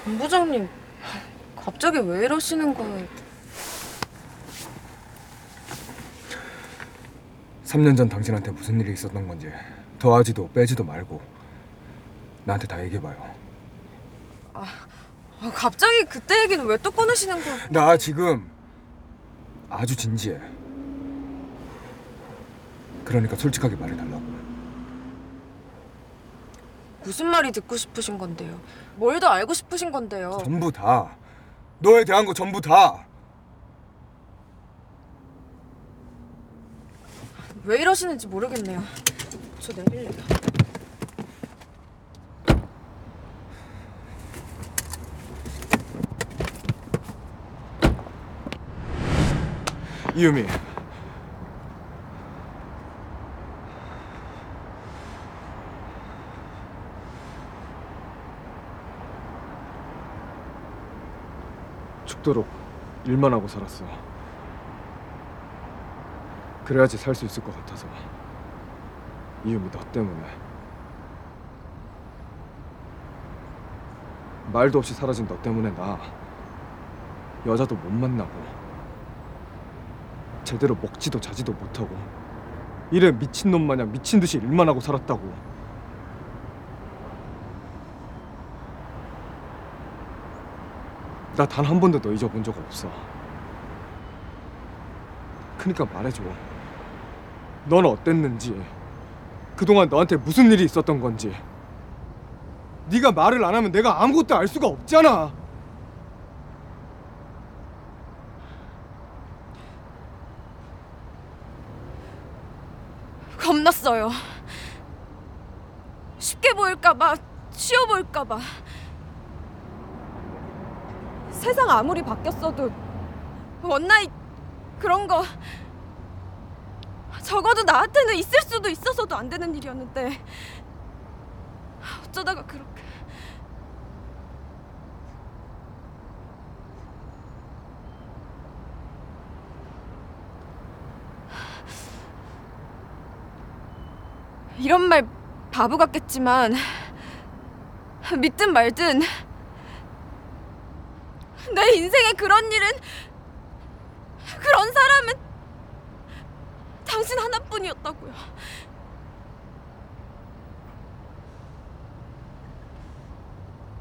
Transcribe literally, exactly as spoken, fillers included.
본부장님, 갑자기 왜 이러시는 거예요? 삼 년 전 당신한테 무슨 일이 있었던 건지 더하지도 빼지도 말고 나한테 다 얘기해봐요. 아, 갑자기 그때 얘기는 왜 또 꺼내시는 거예요? 나 지금 아주 진지해. 그러니까 솔직하게 말해달라고. 무슨 말이 듣고 싶으신 건데요? 뭘 더 알고 싶으신 건데요? 전부 다. 너에 대한 거 전부 다. 왜 이러시는지 모르겠네요. 저 내릴래요. 이유미. 죽도록 일만 하고 살았어. 그래야지 살 수 있을 것 같아서. 이유미, 너 때문에. 말도 없이 사라진 너 때문에 나 여자도 못 만나고 제대로 먹지도 자지도 못하고 일에 미친놈 마냥 미친 듯이 일만 하고 살았다고. 나 단 한 번도 너 잊어본 적 없어. 그러니까 말해줘. 넌 어땠는지, 그동안 너한테 무슨 일이 있었던 건지. 네가 말을 안 하면 내가 아무것도 알 수가 없잖아. 겁났어요. 쉽게 보일까봐, 쉬워 보일까봐. 세상 아무리 바뀌었어도 원나잇 그런 거 적어도 나한테는 있을 수도 있어서도 안 되는 일이었는데 어쩌다가 그렇게. 이런 말 바보 같겠지만 믿든 말든 내 인생에 그런 일은, 그런 사람은 당신 하나뿐이었다고요.